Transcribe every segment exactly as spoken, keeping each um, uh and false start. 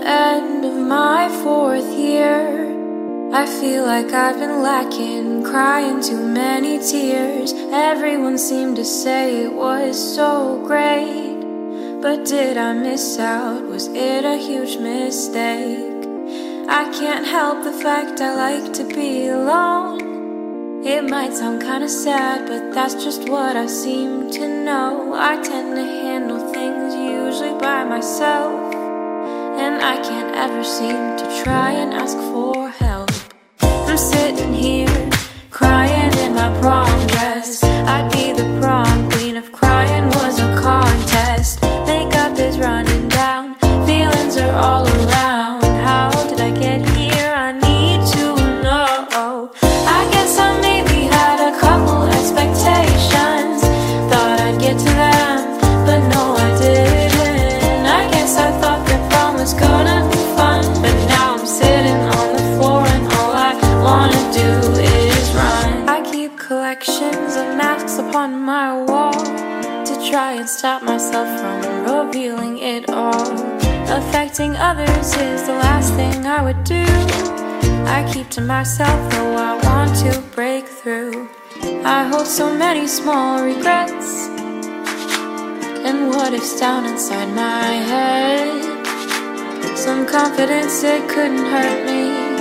end of my fourth year. I feel like I've been lacking, crying too many tears. Everyone seemed to say it was so great, but did I miss out? Was it a huge mistake? I can't help the fact I like to be alone. It might sound kinda sad, but that's just what I seem to know. I tend to handle things usually by myself, and I can't ever seem to try and ask for help. I'm sitting here, crying in my prom dress. I'd be the prom queen if crying was a contest. Makeup is running down, feelings are all around. How did I get here? I need to know. I guess I maybe had a couple expectations, thought I'd get to them, but no I didn't. I guess I thought the prom was gonna be fun, but now I'm sitting on the floor and all I wanna do is run. I keep collections of masks upon my wall to try and stop myself from revealing it all. Affecting others is the last thing I would do. I keep to myself though I want to break through. I hold so many small regrets and what ifs down inside my head. Some confidence, it couldn't hurt me.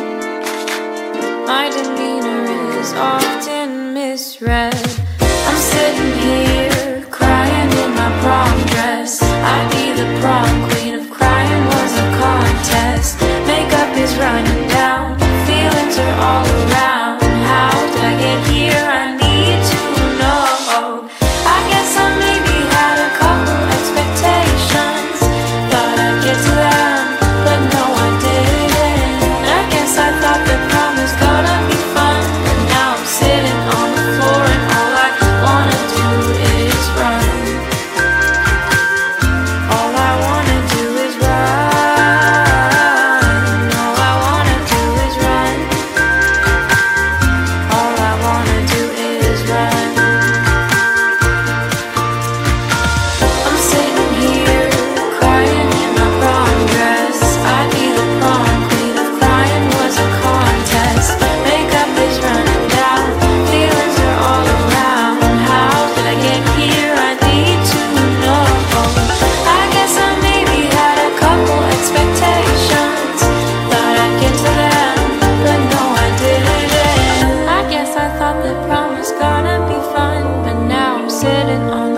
My demeanor is often misread. I'm sitting here, crying in my prom dress. I'd be the prom queen if crying was a contest. Makeup is running down, feelings are all around. How did I get here? I need to know. I guess I maybe had a couple expectations, thought I'd get to them, but no I didn't. I guess I thought the prom was gonna be fun, and now I'm sitting on the floor and all I wanna do is run. All I wanna do is run. All I wanna do is run. All I wanna do is run. I'm sitting here, crying in my prom dress. I'd be the prom queen if crying was a contest. Makeup is running down, feelings are all around. How did I get here? I need to know. I guess I maybe had a couple expectations, thought I'd get to them, but no I didn't. I guess I thought the prom was gonna be fun, but now I'm sitting on